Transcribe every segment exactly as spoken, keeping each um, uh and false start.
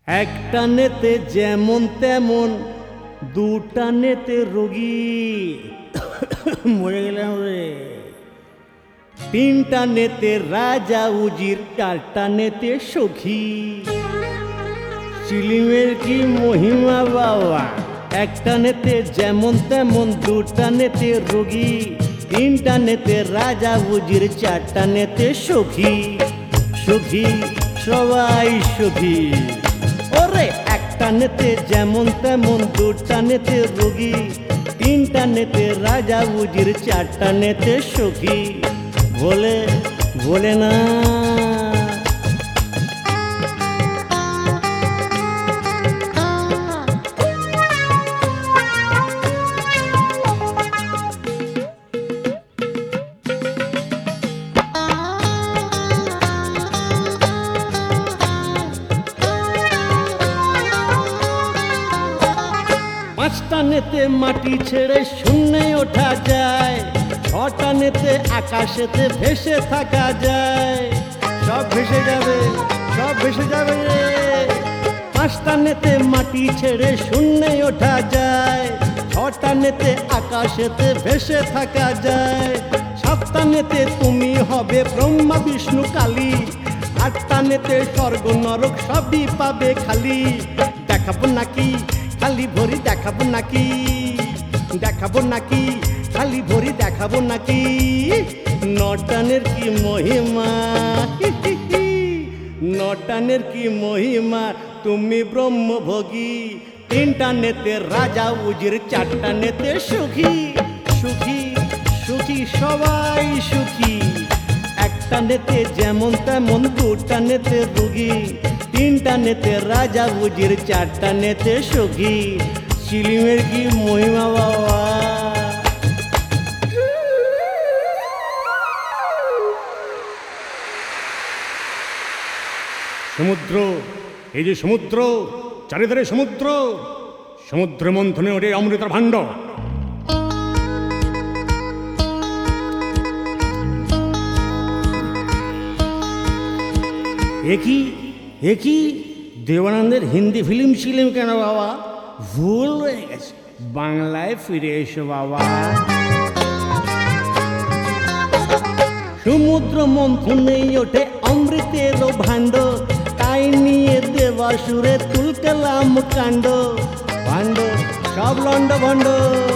একটা নেতে যেমন তেমন, দুটা নেতে রোগী। মরে গেলাম রে। তিনটা নেতে রাজা উজির, চারটা নেতে সখী। চিলিমের কি মহিমা বাবা! একটা নেতে যেমন তেমন, দুটা নেতে রোগী, তিনটা নেতে রাজা উজির, চারটা নেতে সখী। সখী সবাই সখী। ওরে একটা নেতে যেমন তেমন, দুটা নেতে রোগী, তিনটা নেতে রাজা উজির, চারটা নেতে সখী। বলে বলে না পাঁচটা নেতে মাটি ছেড়ে শূন্যে ওঠা যায়, ছটা নেতে আকাশেতে ভেসে থাকা যায়। সব ভেসে যাবে, সব ভেসে যাবে রে। পাঁচটা নেতে মাটি ছেড়ে শূন্যে ওঠা যায়, ছটা নেতে আকাশেতে ভেসে থাকা যায়। সাতটা নেতে তুমি হবে ব্রহ্মা বিষ্ণু কালী, আটটা নেতে স্বর্গ নরক সবই পাবে খালি। দেখাবো নাকি খালি ভরি, দেখাবো নাকি, দেখাবো নাকি খালি ভরি, দেখাবো নাকি। নটানের কি মহিমা, নটানের কি মহিমা, তুমি ব্রহ্মভোগী। তিনটা নেতে রাজা উজির, চারটা নেতে সুখী। সুখী সুখী সবাই সুখী। একটা নেতে যেমন তেমন, দুটা নেতে রোগী, তিনটা নেতে রাজা উজির, চারটা নেতে সখী। চিলিমের কি মহিমা বাবা! সমুদ্র, এই যে সমুদ্র, চারিধারে সমুদ্র, সমুদ্র মন্থনে ওঠে অমৃতের ভাণ্ড। একই একই দেবানন্দের হিন্দি ফিল্ম ছিলেন কেন বাবা? ভুল হয়ে গেছে, বাংলায় ফিরে এসো বাবা। সমুদ্র মন্থনেই ওঠে অমৃতের ভাণ্ড, তাই নিয়ে দেবাসুরে তুলকালাম কাণ্ড। ভাণ্ড সব লন্ড ভণ্ড।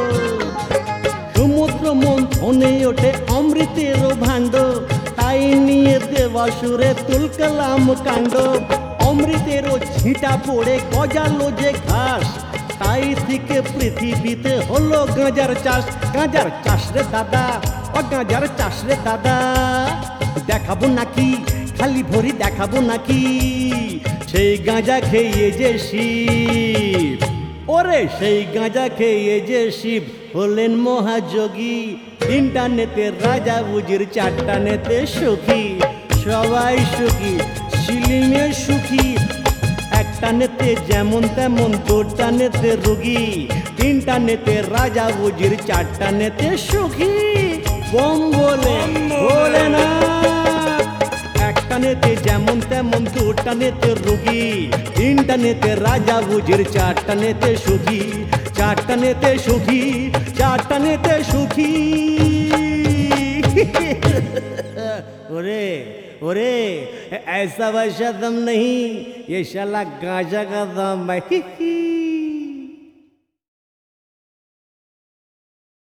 সমুদ্র মন্থনেই ওঠে অমৃতের ভাণ্ড, তাই নিয়ে দেবাসুরে তুলকালাম কাণ্ড। অমৃতেরও ছিটা পড়ে গজালো যে ঘাস, তাই থেকে পৃথিবীতে হলো গাঁজার চাষ। গাঁজার চাষ রে দাদা, ও গাঁজার চাষ রে দাদা। দেখাবো নাকি খালি ভরি, দেখাবো নাকি সেই গাঁজা খেয়ে যে শিব। ওরে সেই গাঁজা খেয়ে যে শিব হলেন মহাযোগী। তিনটা নেতে রাজা উজির, চারটা নেতে সখী। সবাই সুখী, চিলিমে সুখী। একটা নেতে যেমন তেমন, দুটা নেতে রোগী, তিনটা নেতে রাজা উজির, চারটা নেতে সুখী। বম বলে বলে না। একটা নেতে যেমন তেমন, দুটা নেতে রোগী, তিনটা নেতে রাজা উজির, চারটা নেতে সুখী। চারটা নেতে সুখী, চারটা নেতে সুখী। ওরে ओरे ऐसा वैसा दम नहीं, ये शाला गांजा का दम है।